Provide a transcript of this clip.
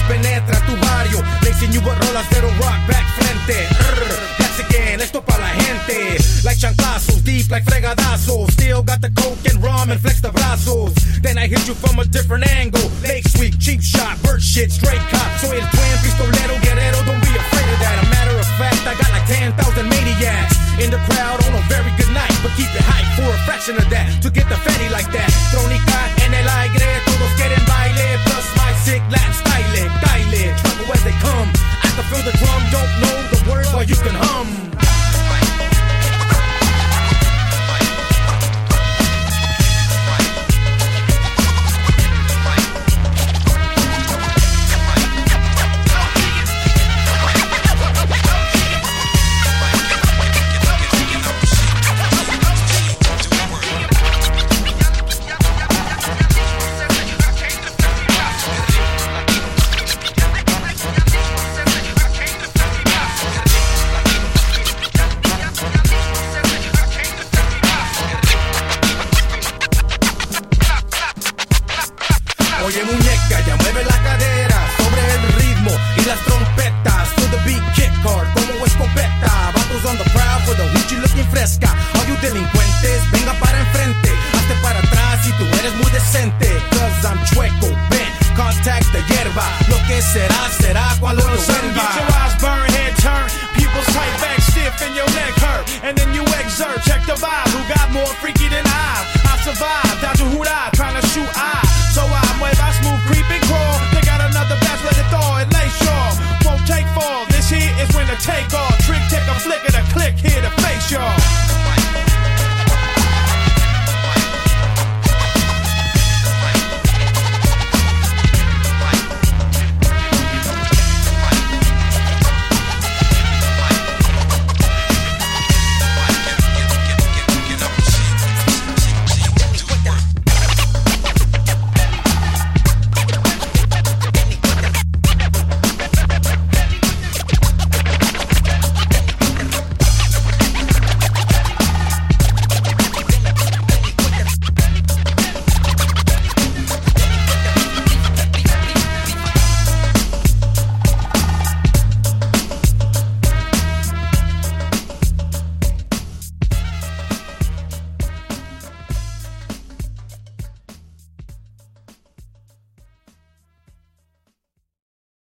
penetra tu barrio. Lacing you with rolas de rock back frente. That's again, esto pa' la gente. Like chanclazos, deep like fregadazos. Still got the coke and rum and flex the brazos. Then I hit you from a different angle. Lake sweep, cheap shot, bird shit, straight cop. Soy el twin, pistolero, guerrero, don't be afraid of that. A matter of fact, I got like 10,000 maniacs in the crowd on a very good night. But keep it hype for a fraction of that. To get the fatty like that. Trónica en el aire, todos quieren baile. Plus my sick Latin style, Kyle, trouble as they come. I can feel the drum, don't know the words, but you can hum. Oye muñeca, ya mueve la cadera sobre el ritmo y las trompetas. To the beat, kick hard como escopeta. Vatos on the prowl for the hoochie looking fresca. All you delincuentes, venga para enfrente. Hazte para atrás si tú eres muy decente. Cause I'm chueco, ven, contact the hierba. Lo que será, será cuando lo vuelva. Get your eyes burn, head turn, pupils tight back stiff and your neck hurt. And then you exert, check the vibe. Who got more freaky than I survived, dodge a hoorah, trying to shoot I. So I mueva smooth